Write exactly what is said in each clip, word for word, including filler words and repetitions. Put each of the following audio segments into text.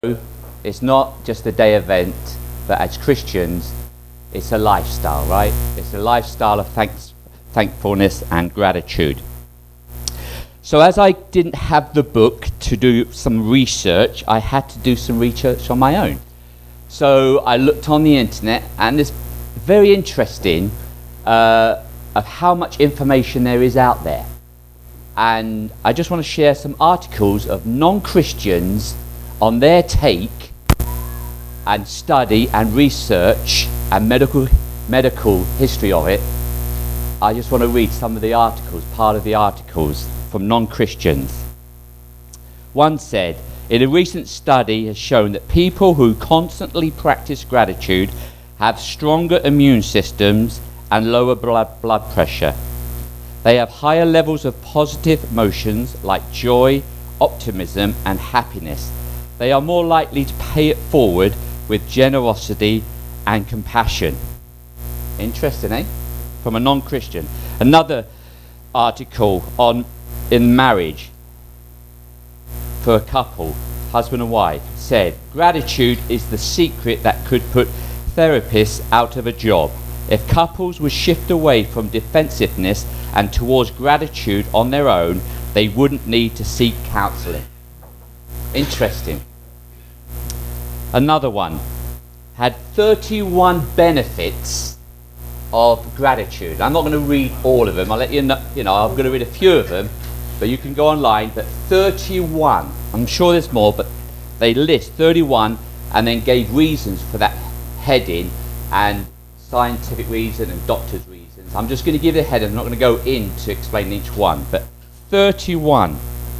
It's not just a day event, but as Christians, it's a lifestyle, right? It's a lifestyle of thanks, thankfulness and gratitude. So as I didn't have the book to do some research, I had to do some research on my own. So I looked on the internet, and it's very interesting uh, of how much information there is out there. And I just want to share some articles of non-Christians on their take and study and research and medical medical history of it. I just want to read some of the articles, part of the articles from non-Christians. One said, in a recent study has shown that people who constantly practice gratitude have stronger immune systems and lower blood, blood pressure. They have higher levels of positive emotions like joy, optimism and happiness. They are more likely to pay it forward with generosity and compassion. Interesting, eh? From a non-Christian. Another article on in marriage for a couple, husband and wife, said, gratitude is the secret that could put therapists out of a job. If couples would shift away from defensiveness and towards gratitude on their own, they wouldn't need to seek counseling. Interesting. Another one had thirty-one benefits of gratitude. I'm not going to read all of them. I'll let you know, you know, I'm going to read a few of them, but you can go online. But thirty-one, I'm sure there's more, but they list thirty-one and then gave reasons for that heading and scientific reason and doctor's reasons. I'm just going to give the heading. I'm not going to go in to explain each one, but thirty-one.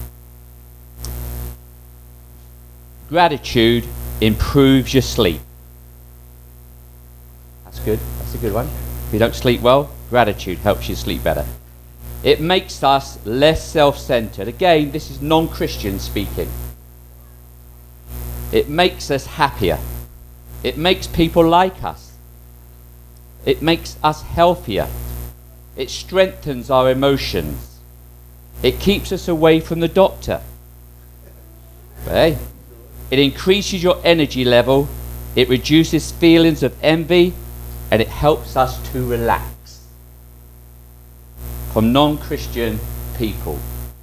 Gratitude improves your sleep. That's good. That's a good one. If you don't sleep well, gratitude helps you sleep better. It makes us less self-centered. Again, this is non-Christian speaking. It makes us happier. It makes people like us. It makes us healthier. It strengthens our emotions. It keeps us away from the doctor. Hey. It increases your energy level, it reduces feelings of envy, and it helps us to relax. From non-Christian people.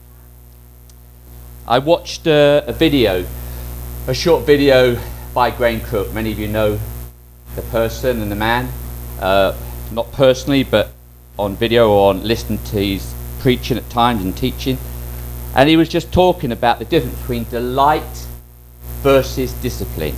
I watched uh, a video, a short video by Graham Cook. Many of you know the person and the man, uh, not personally, but on video or on listening to his preaching at times and teaching. And he was just talking about the difference between delight versus discipline.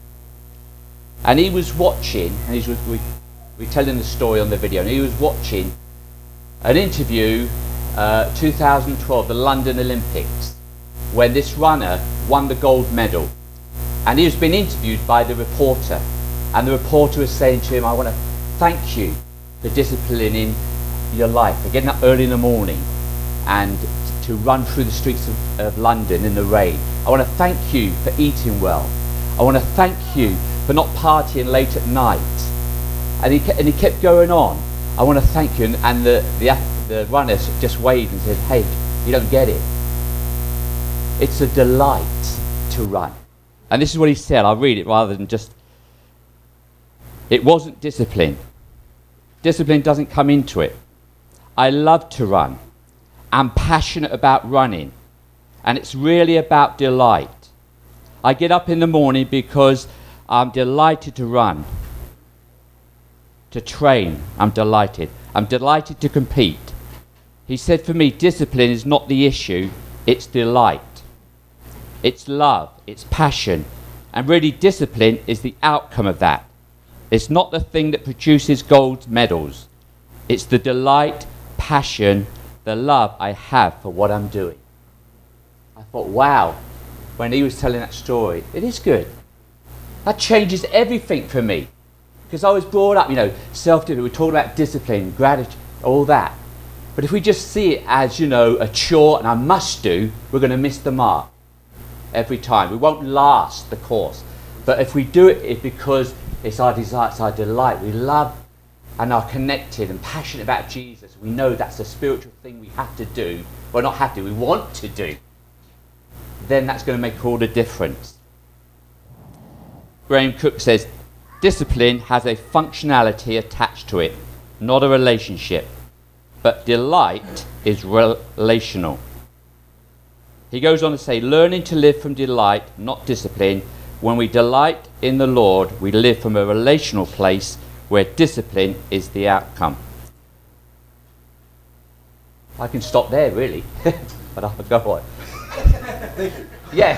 And he was watching, and he's, we, we're telling the story on the video, and he was watching an interview, uh, two thousand twelve, the London Olympics, when this runner won the gold medal. And he was being interviewed by the reporter, and the reporter was saying to him, I want to thank you for disciplining your life, for getting up early in the morning and to run through the streets of, of London in the rain. I want to thank you for eating well. I want to thank you for not partying late at night. And he, ke- and he kept going on. I want to thank you. And, and the, the, the runners just waved and said, hey, you don't get it. It's a delight to run. And this is what he said. I'll read it rather than just... It wasn't discipline. Discipline doesn't come into it. I love to run. I'm passionate about running, and it's really about delight. I get up in the morning because I'm delighted to run, to train. I'm delighted. I'm delighted to compete. He said, for me, discipline is not the issue, it's delight. It's love, it's passion, and really discipline is the outcome of that. It's not the thing that produces gold medals. It's the delight, passion, the love I have for what I'm doing. I thought, wow, when he was telling that story, it is good. That changes everything for me. Because I was brought up, you know, self-discipline, we're talking about discipline, gratitude, all that. But if we just see it as, you know, a chore and I must do, we're going to miss the mark every time. We won't last the course. But if we do it, it's because it's our desire, it's our delight. We love and are connected and passionate about Jesus. We know that's a spiritual thing we have to do. Well, not have to, we want to do. Then that's going to make all the difference. Graham Cook says, discipline has a functionality attached to it, not a relationship. But delight is relational. He goes on to say, learning to live from delight, not discipline. When we delight in the Lord, we live from a relational place where discipline is the outcome. I can stop there, really. But I'll go on. Yeah.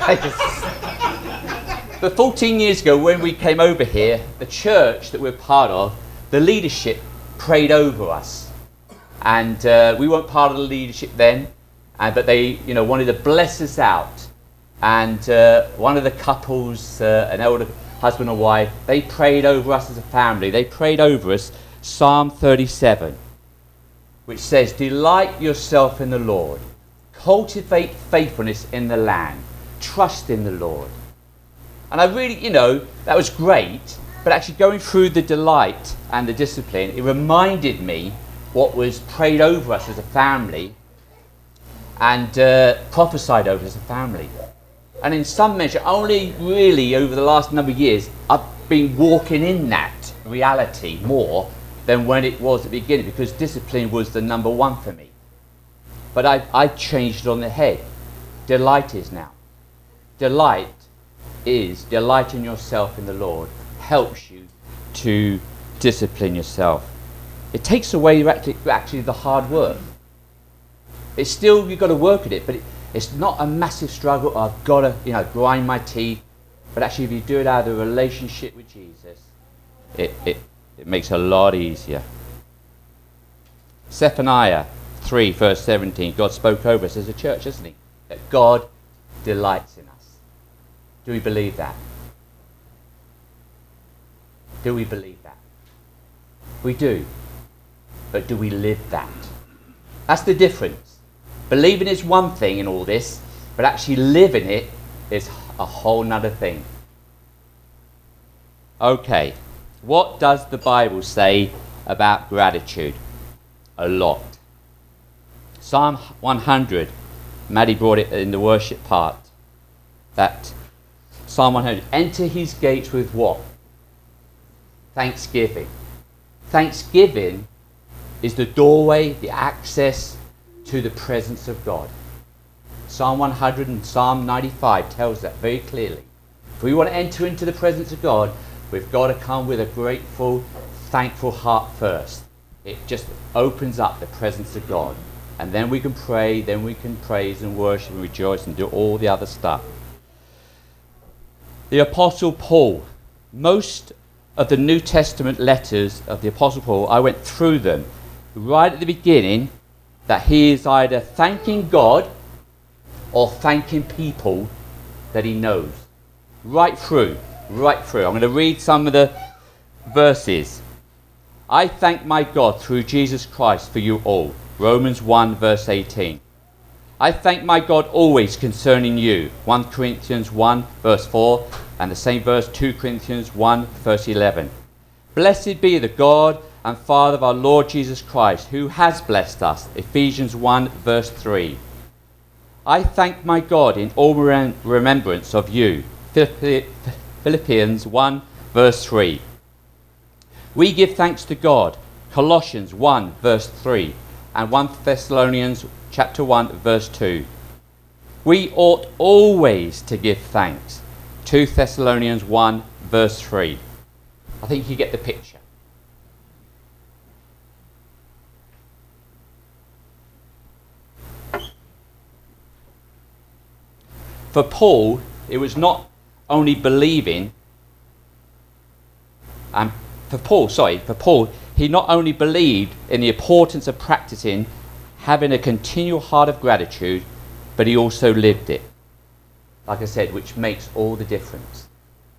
But fourteen years ago, when we came over here, the church that we're part of, the leadership prayed over us. And uh, we weren't part of the leadership then, uh, but they, you know, wanted to bless us out. And uh, one of the couples, uh, an elder husband and wife, they prayed over us as a family. They prayed over us Psalm thirty-seven, which says, delight yourself in the Lord. Cultivate faithfulness in the land. Trust in the Lord. And I really, you know, that was great. But actually going through the delight and the discipline, it reminded me what was prayed over us as a family and uh, prophesied over as a family. And in some measure, only really over the last number of years, I've been walking in that reality more than when it was at the beginning, because discipline was the number one for me. But I, I changed it on the head. Delight is now. Delight is delighting yourself in the Lord. Helps you to discipline yourself. It takes away actually, actually the hard work. It's still, you've got to work at it, but it, it's not a massive struggle. I've got to, you know, grind my teeth. But actually, if you do it out of a relationship with Jesus, it, it, it makes it a lot easier. Zephaniah three, verse seventeen, God spoke over us as a church, isn't he? That God delights in us. Do we believe that? Do we believe that? We do. But do we live that? That's the difference. Believing is one thing in all this, but actually living it is a whole nother thing. Okay, what does the Bible say about gratitude? A lot. Psalm one hundred, Maddie brought it in the worship part, that Psalm one hundred, enter his gates with what? Thanksgiving. Thanksgiving is the doorway, the access to the presence of God. Psalm one hundred and Psalm ninety-five tells that very clearly. If we want to enter into the presence of God, we've got to come with a grateful, thankful heart first. It just opens up the presence of God. And then we can pray, then we can praise and worship and rejoice and do all the other stuff. The Apostle Paul. Most of the New Testament letters of the Apostle Paul, I went through them right at the beginning, that he is either thanking God or thanking people that he knows. Right through, right through. I'm going to read some of the verses. I thank my God through Jesus Christ for you all. Romans one, verse eighteen. I thank my God always concerning you. First Corinthians one, verse four, and the same verse, Second Corinthians one, verse eleven. Blessed be the God and Father of our Lord Jesus Christ, who has blessed us. Ephesians one, verse three. I thank my God in all remembrance of you. Philippians one, verse three. We give thanks to God. Colossians one, verse three. And First Thessalonians chapter one, verse two. We ought always to give thanks. Second Thessalonians one, verse three. I think you get the picture. For Paul, it was not only believing, and for Paul, sorry, for Paul, he not only believed in the importance of practicing having a continual heart of gratitude, but he also lived it. Like I said, which makes all the difference.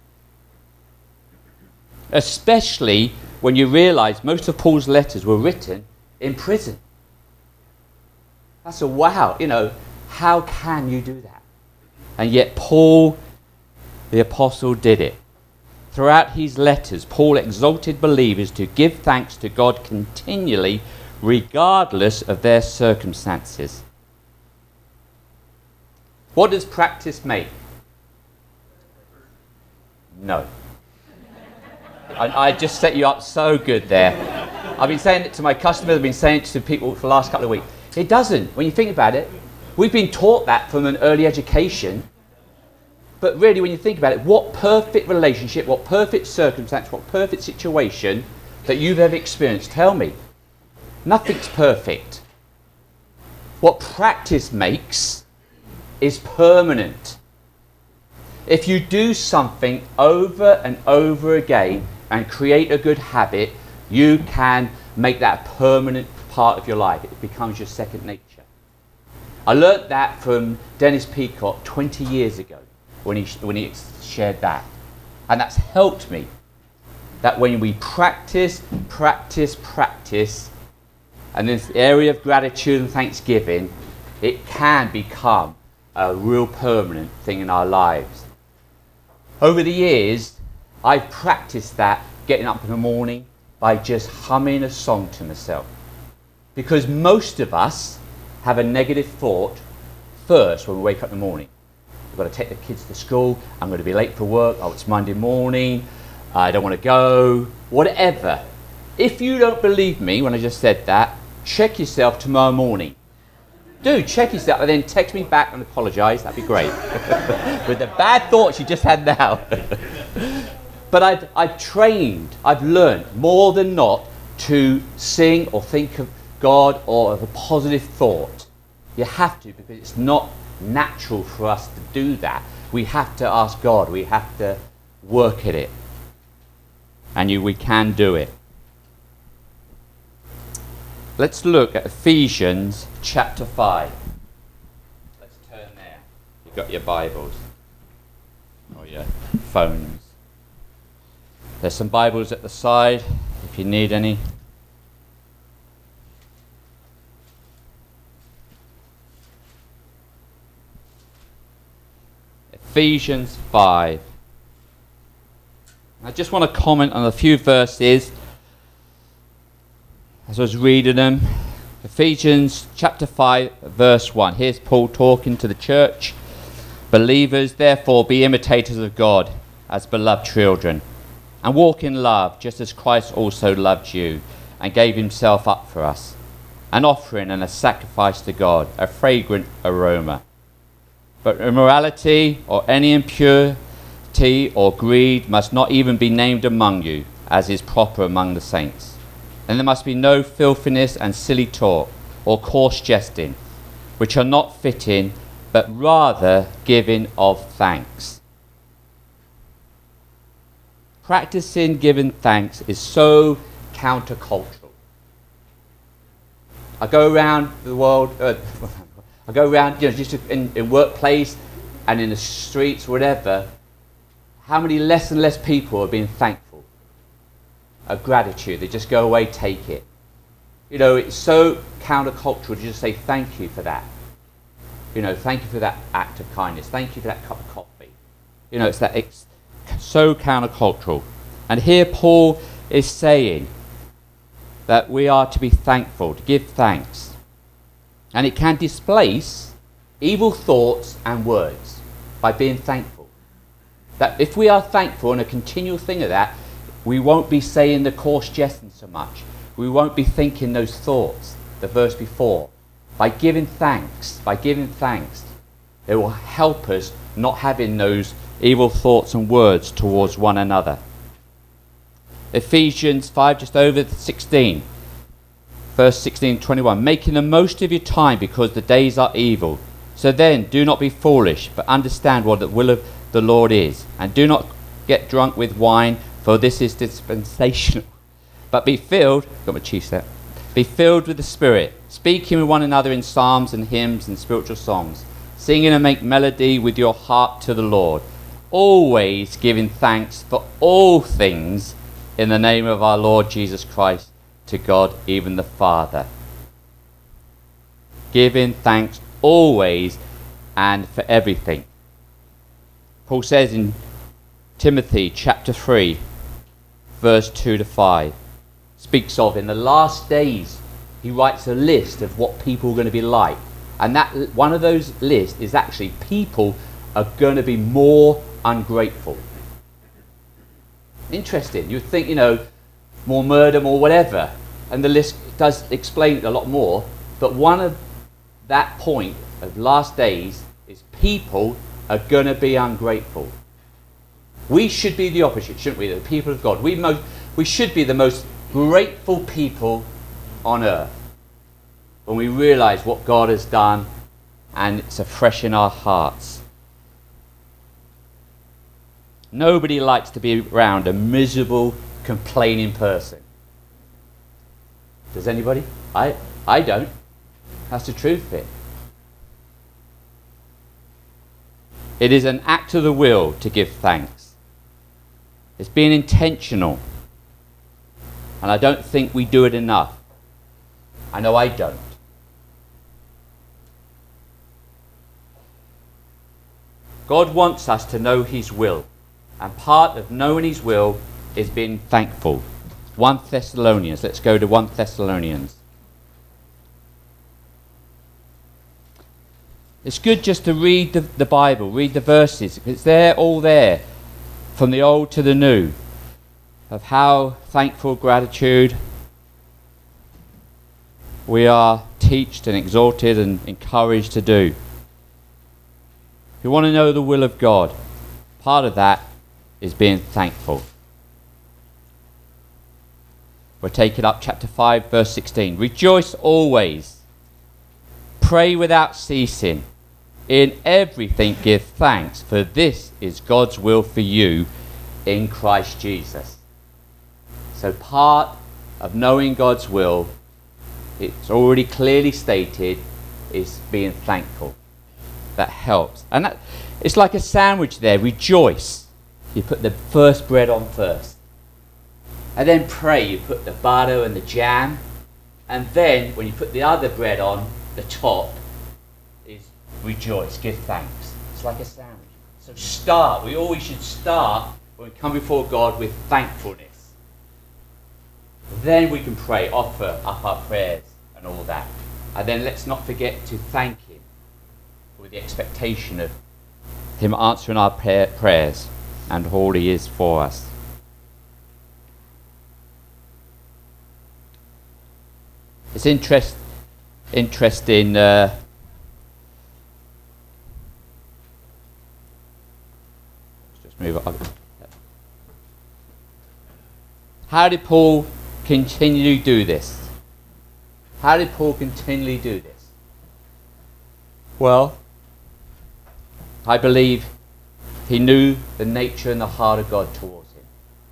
Especially when you realize most of Paul's letters were written in prison. That's a wow, you know, how can you do that? And yet Paul, the apostle, did it. Throughout his letters, Paul exhorted believers to give thanks to God continually, regardless of their circumstances. What does practice make? No. I, I just set you up so good there. I've been saying it to my customers, I've been saying it to people for the last couple of weeks. It doesn't, when you think about it. We've been taught that from an early education. But really, when you think about it, what perfect relationship, what perfect circumstance, what perfect situation that you've ever experienced, tell me. Nothing's perfect. What practice makes is permanent. If you do something over and over again and create a good habit, you can make that a permanent part of your life. It becomes your second nature. I learnt that from Dennis Peacock twenty years ago when he, when he shared that. And that's helped me. That when we practice, practice, practice, and this area of gratitude and thanksgiving, it can become a real permanent thing in our lives. Over the years, I've practiced that, getting up in the morning by just humming a song to myself. Because most of us have a negative thought first when we wake up in the morning. We've got to take the kids to school, I'm going to be late for work, oh it's Monday morning, I don't want to go, whatever. If you don't believe me when I just said that, check yourself tomorrow morning. Do, check yourself and then text me back and apologise, that'd be great. With the bad thoughts you just had now. But I've, I've trained, I've learned more than not to sing or think of God or of a positive thought. You have to, because it's not natural for us to do that. We have to ask God, we have to work at it. And you, we can do it. Let's look at Ephesians chapter five. Let's turn there. You've got your Bibles or your phones. There's some Bibles at the side if you need any. Ephesians five. I just want to comment on a few verses as I was reading them. Ephesians chapter five, verse one. Here's Paul talking to the church. Believers, therefore, be imitators of God as beloved children, and walk in love, just as Christ also loved you, and gave himself up for us, an offering and a sacrifice to God, a fragrant aroma. But immorality or any impurity or greed must not even be named among you, as is proper among the saints. And there must be no filthiness and silly talk, or coarse jesting, which are not fitting, but rather giving of thanks. Practicing giving thanks is so countercultural. I go around the world, uh, I go around, you know, just in, in workplace and in the streets, whatever. How many less and less people are being thankful? Of gratitude, they just go away, take it. You know, it's so countercultural to just say thank you for that. You know, thank you for that act of kindness. Thank you for that cup of coffee. You know, it's that it's so countercultural. And here Paul is saying that we are to be thankful, to give thanks. And it can displace evil thoughts and words by being thankful. That if we are thankful and a continual thing of that, we won't be saying the coarse jesting so much. We won't be thinking those thoughts, the verse before. By giving thanks, by giving thanks, it will help us not having those evil thoughts and words towards one another. Ephesians five, just over sixteen, verse sixteen, twenty-one. Making the most of your time because the days are evil. So then, do not be foolish, but understand what the will of the Lord is. And do not get drunk with wine, for this is dispensational. But be filled, got my cheese set, be filled with the Spirit, speaking with one another in psalms and hymns and spiritual songs, singing and make melody with your heart to the Lord, always giving thanks for all things in the name of our Lord Jesus Christ to God, even the Father. Giving thanks always and for everything. Paul says in Timothy chapter three, verse two to five, speaks of in the last days, he writes a list of what people are going to be like. And that one of those lists is actually people are going to be more ungrateful. Interesting. You'd think, you know, more murder, more whatever. And the list does explain it a lot more. But one of that point of last days is people are going to be ungrateful. We should be the opposite, shouldn't we? The people of God. We, mo- we should be the most grateful people on earth when we realise what God has done and it's afresh in our hearts. Nobody likes to be around a miserable, complaining person. Does anybody? I, I don't. That's the truth of it. It is an act of the will to give thanks. It's being intentional. And I don't think we do it enough. I know I don't. God wants us to know his will. And part of knowing his will is being thankful. First Thessalonians. Let's go to First Thessalonians. It's good just to read the, the Bible, read the verses. It's there, all there, from the old to the new, of how thankful, gratitude we are taught and exhorted and encouraged to do. If you want to know the will of God, part of that is being thankful. We'll take it up, chapter five, verse sixteen. Rejoice always. Pray without ceasing. In everything give thanks, for this is God's will for you in Christ Jesus. So part of knowing God's will, it's already clearly stated, is being thankful. That helps. And that, it's like a sandwich there. Rejoice. You put the first bread on first. And then pray. You put the butter and the jam. And then when you put the other bread on, the top is rejoice. Give thanks. It's like a sandwich. So start. We always should start when we come before God with thankfulness. Then we can pray, offer up our prayers and all that. And then let's not forget to thank him with the expectation of him answering our prayer, prayers and all he is for us. It's interest, interesting. Uh, let's just move on. How did Paul continually do this? How did Paul continually do this? Well, I believe he knew the nature and the heart of God towards him.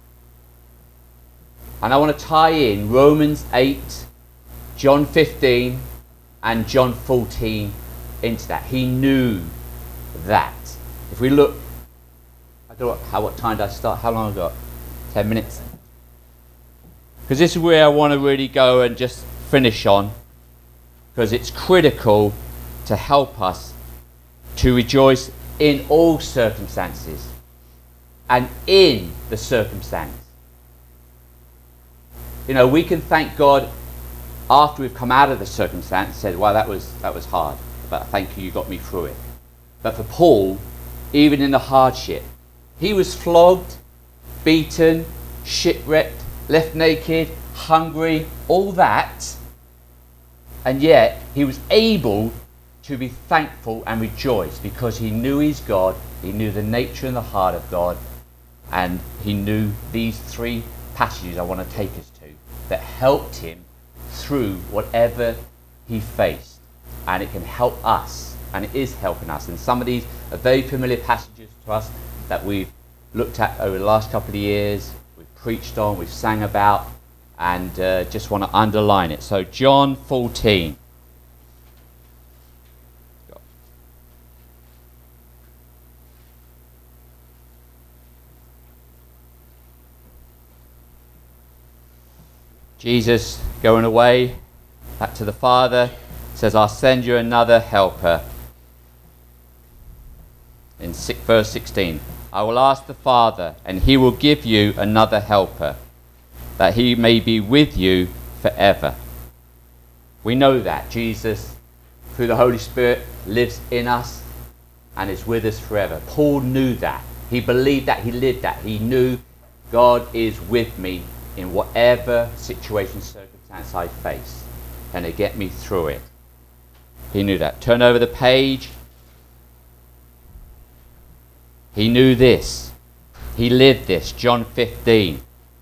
And I want to tie in Romans eight, John fifteen, and John fourteen into that. He knew that. If we look, I don't know how, what time did I start? How long have I got? Ten minutes? Because this is where I want to really go and just finish on, because it's critical to help us to rejoice in all circumstances and in the circumstance. You know, we can thank God after we've come out of the circumstance and said, well, that was that was hard, but thank you, you got me through it. But for Paul, even in the hardship, he was flogged, beaten, shipwrecked, left naked, hungry, all that, and yet he was able to be thankful and rejoice because he knew his God, he knew the nature and the heart of God, and he knew these three passages I want to take us to that helped him through whatever he faced. And it can help us, and it is helping us. And some of these are very familiar passages to us that we've looked at over the last couple of years, we've preached on, we've sang about, and uh, just want to underline it. So John fourteen. Jesus going away back to the Father says, I'll send you another helper. In six, verse sixteen, I will ask the Father, and he will give you another helper, that he may be with you forever. We know that Jesus, through the Holy Spirit, lives in us and is with us forever. Paul knew that. He believed that. He lived that. He knew God is with me in whatever situation, circumstance I face, and to get me through it. He knew that. Turn over the page. He knew this. He lived this. John fifteen.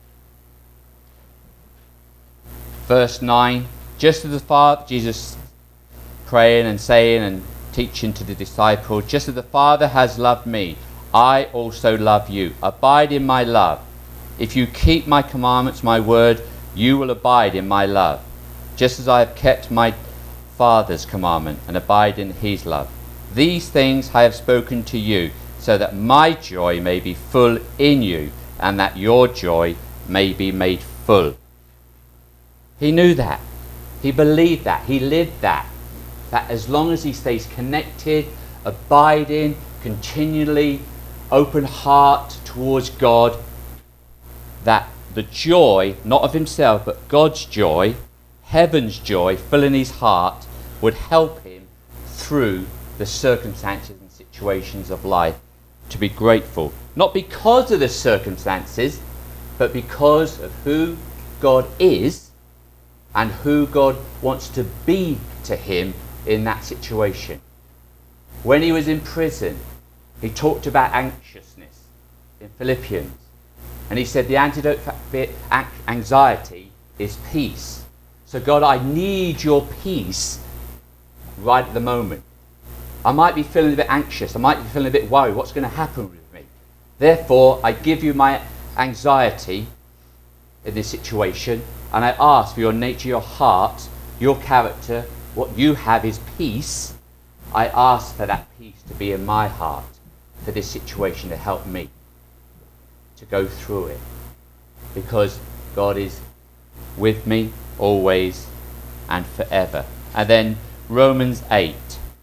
Verse nine. Just as the Father, Jesus praying and saying and teaching to the disciples, just as the Father has loved me, I also love you. Abide in my love. If you keep my commandments, my word, you will abide in my love, just as I have kept my Father's commandment and abide in his love. These things I have spoken to you, so that my joy may be full in you, and that your joy may be made full. He knew that. He believed that. He lived that. That as long as he stays connected, abiding, continually open heart towards God, that the joy, not of himself, but God's joy, heaven's joy, filling his heart, would help him through the circumstances and situations of life to be grateful. Not because of the circumstances, but because of who God is and who God wants to be to him in that situation. When he was in prison, he talked about anxiousness in Philippians. And he said the antidote for anxiety is peace. So God, I need your peace right at the moment. I might be feeling a bit anxious. I might be feeling a bit worried. What's going to happen with me? Therefore, I give you my anxiety in this situation, and I ask for your nature, your heart, your character. What you have is peace. I ask for that peace to be in my heart for this situation to help me to go through it. Because God is with me always and forever. And then Romans eight.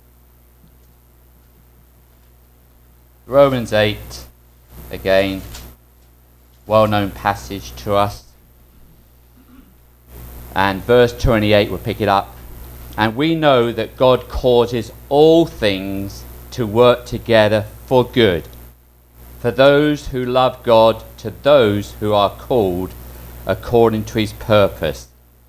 Romans eight, again, well-known passage to us. And verse twenty-eight, we'll pick it up. And we know that God causes all things to work together for good, for those who love God, to those who are called according to his purpose.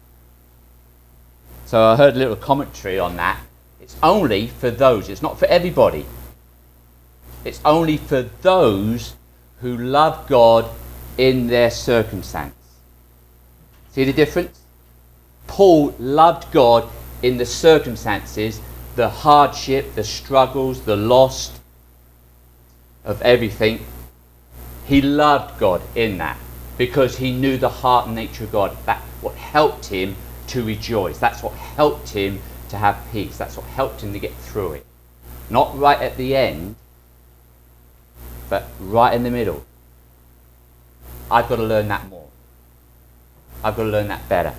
So I heard a little commentary on that. It's only for those, it's not for everybody. It's only for those who love God in their circumstance. See the difference? Paul loved God in the circumstances, the hardship, the struggles, the loss of everything. He loved God in that because he knew the heart and nature of God. That's what helped him to rejoice. That's what helped him to have peace. That's what helped him to get through it. Not right at the end, but right in the middle. I've got to learn that more. I've got to learn that better.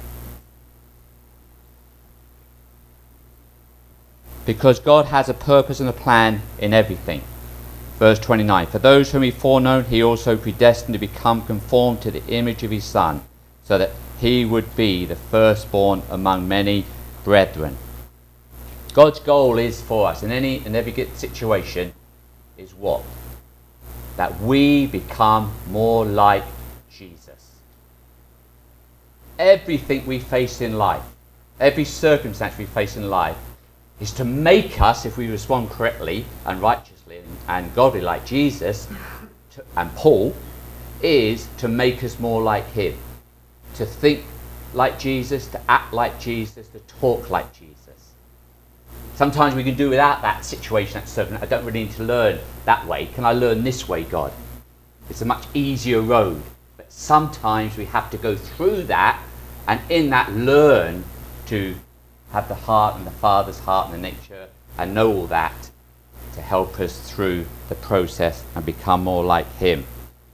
Because God has a purpose and a plan in everything. Verse twenty-nine, for those whom he foreknown, he also predestined to become conformed to the image of his Son, so that he would be the firstborn among many brethren. God's goal is for us in any and every situation is what? That we become more like Jesus. Everything we face in life, every circumstance we face in life, is to make us, if we respond correctly and righteously and, and godly like Jesus to, and Paul, is to make us more like him. To think like Jesus, to act like Jesus, to talk like Jesus. Sometimes we can do without that situation, that circumstance. I don't really need to learn that way. Can I learn this way, God? It's a much easier road. But sometimes we have to go through that, and in that learn to have the heart and the Father's heart and the nature, and know all that to help us through the process and become more like him.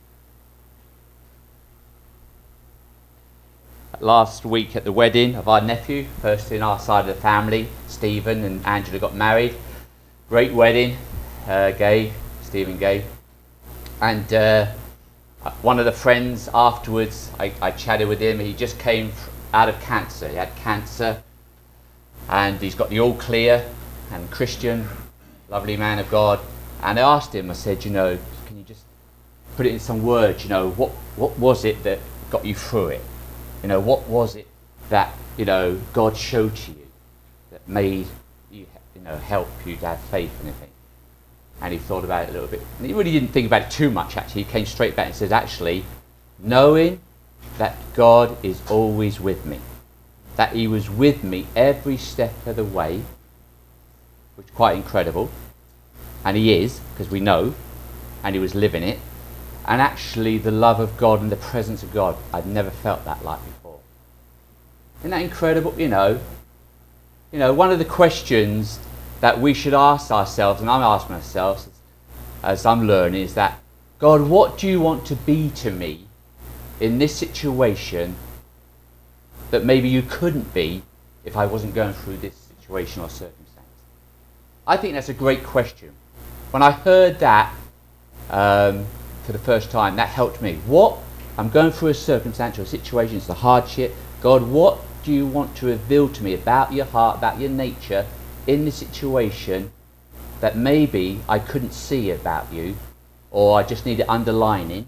Last week at the wedding of our nephew, first in our side of the family, Stephen and Angela got married. Great wedding, uh, gay, Stephen gay. And uh, one of the friends afterwards, I, I chatted with him. He just came out of cancer. He had cancer. And he's got the all clear, and Christian, lovely man of God. And I asked him, I said, you know, can you just put it in some words, you know, what, what was it that got you through it? You know, what was it that, you know, God showed to you that made you, you know, help you to have faith in anything? And he thought about it a little bit. And he really didn't think about it too much, actually. He came straight back and said, actually, knowing that God is always with me, that he was with me every step of the way, which is quite incredible. And he is, because we know, and he was living it. And actually, the love of God and the presence of God, I'd never felt that like before. Isn't that incredible? You know, you know, one of the questions that we should ask ourselves, and I'm asking myself as I'm learning, is that, God, what do you want to be to me in this situation that maybe you couldn't be if I wasn't going through this situation or circumstance? I think that's a great question. When I heard that um, for the first time, that helped me. What? I'm going through a circumstance or a situation, it's a hardship. God, what do you want to reveal to me about your heart, about your nature in this situation that maybe I couldn't see about you, or I just needed underlining?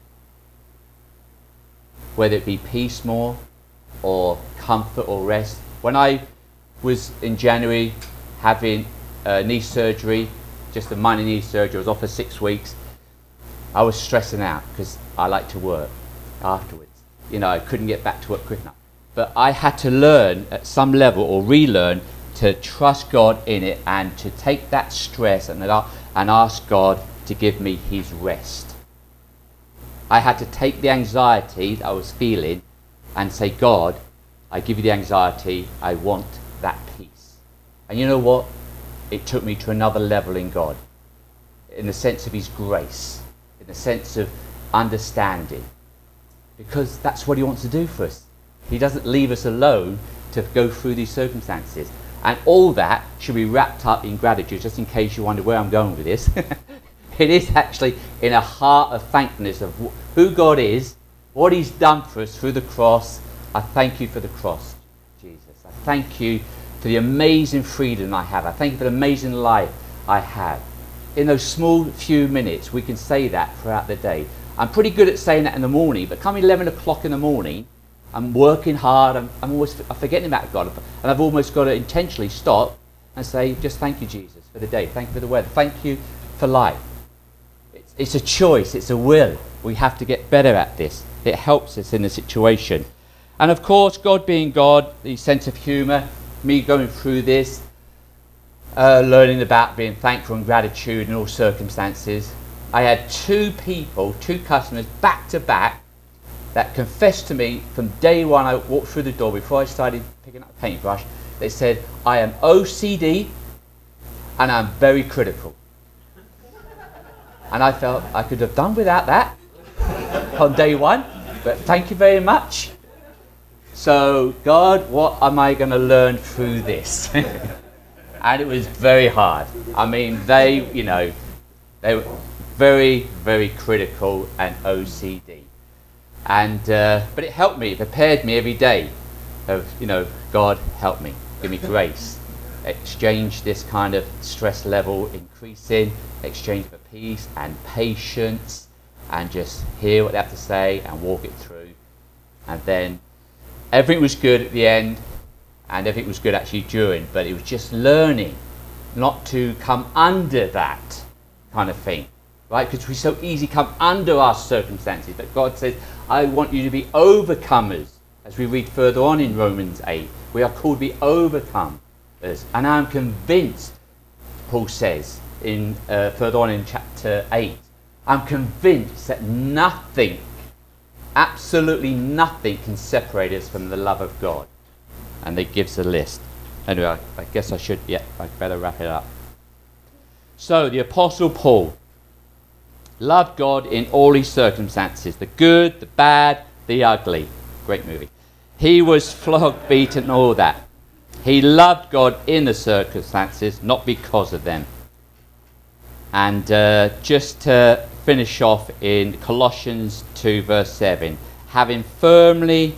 Whether it be peace more, or comfort or rest. When I was in January having uh, knee surgery, just a minor knee surgery, I was off for six weeks, I was stressing out because I like to work afterwards. You know, I couldn't get back to work quick enough. But I had to learn at some level, or relearn, to trust God in it and to take that stress and, and ask God to give me his rest. I had to take the anxiety that I was feeling and say, God, I give you the anxiety, I want that peace. And you know what? It took me to another level in God, in the sense of his grace, in the sense of understanding, because that's what he wants to do for us. He doesn't leave us alone to go through these circumstances. And all that should be wrapped up in gratitude, just in case you wonder where I'm going with this. It is actually in a heart of thankfulness of who God is, what he's done for us through the cross. I thank you for the cross, Jesus. I thank you for the amazing freedom I have. I thank you for the amazing life I have. In those small few minutes, we can say that throughout the day. I'm pretty good at saying that in the morning, but come eleven o'clock in the morning, I'm working hard, I'm, I'm always I'm forgetting about God, and I've almost got to intentionally stop and say, just thank you, Jesus, for the day. Thank you for the weather. Thank you for life. It's, it's a choice. It's a will. We have to get better at this. It helps us in the situation. And of course, God being God, the sense of humour, me going through this, uh, learning about being thankful and gratitude in all circumstances. I had two people, two customers, back to back, that confessed to me from day one I walked through the door, before I started picking up a paintbrush. They said, I am O C D and I'm very critical. And I felt I could have done without that on day one, but thank you very much. So, God, what am I going to learn through this? And it was very hard. I mean, they, you know, they were very, very critical and O C D. And, uh, but it helped me, it prepared me every day of, you know, God, help me, give me grace. Exchange this kind of stress level increasing, exchange for peace and patience, and just hear what they have to say and walk it through. And then everything was good at the end, and everything was good actually during, but it was just learning not to come under that kind of thing, right? Because we so easily come under our circumstances, but God says, I want you to be overcomers. As we read further on in Romans eight, we are called to be overcomers. And I'm convinced, Paul says in uh, further on in chapter eight, I'm convinced that nothing, absolutely nothing can separate us from the love of God. And it gives a list. Anyway, I, I guess I should, yeah, I better wrap it up. So, the Apostle Paul loved God in all his circumstances, the good, the bad, the ugly. Great movie. He was flogged, beaten, all that. He loved God in the circumstances, not because of them. And uh, just to finish off in Colossians two verse seven, having firmly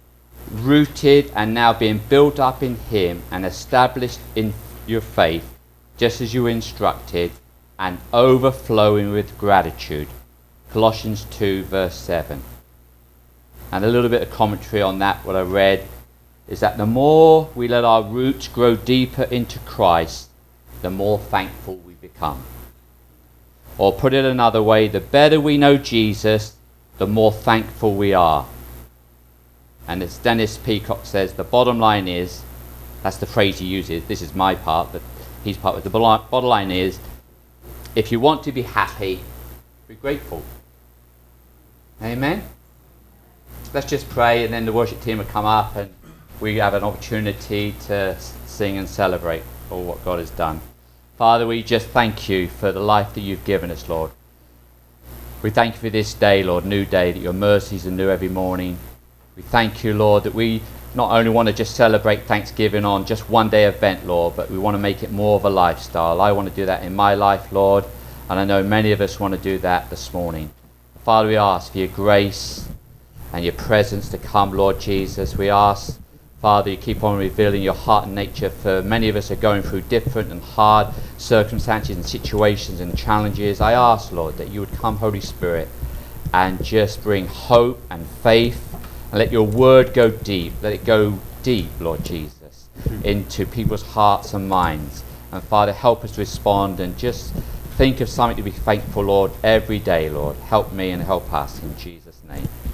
rooted and now being built up in him and established in your faith, just as you were instructed, and overflowing with gratitude, Colossians two verse seven. And a little bit of commentary on that, what I read, is that the more we let our roots grow deeper into Christ, the more thankful we become. Or put it another way, the better we know Jesus, the more thankful we are. And as Dennis Peacock says, the bottom line is, that's the phrase he uses, this is my part, but his part, but the bottom line is, if you want to be happy, be grateful. Amen? Let's just pray, and then the worship team will come up and we have an opportunity to sing and celebrate for what God has done. Father, we just thank you for the life that you've given us, Lord. We thank you for this day, Lord, new day, that your mercies are new every morning. We thank you, Lord, that we not only want to just celebrate Thanksgiving on just one day event, Lord, but we want to make it more of a lifestyle. I want to do that in my life, Lord, and I know many of us want to do that this morning. Father, we ask for your grace and your presence to come, Lord Jesus. We ask, Father, you keep on revealing your heart and nature, for many of us are going through different and hard circumstances and situations and challenges. I ask, Lord, that you would come, Holy Spirit, and just bring hope and faith, and let your word go deep. Let it go deep, Lord Jesus, into people's hearts and minds. And Father, help us to respond and just think of something to be thankful, Lord, every day, Lord. Help me and help us in Jesus' name.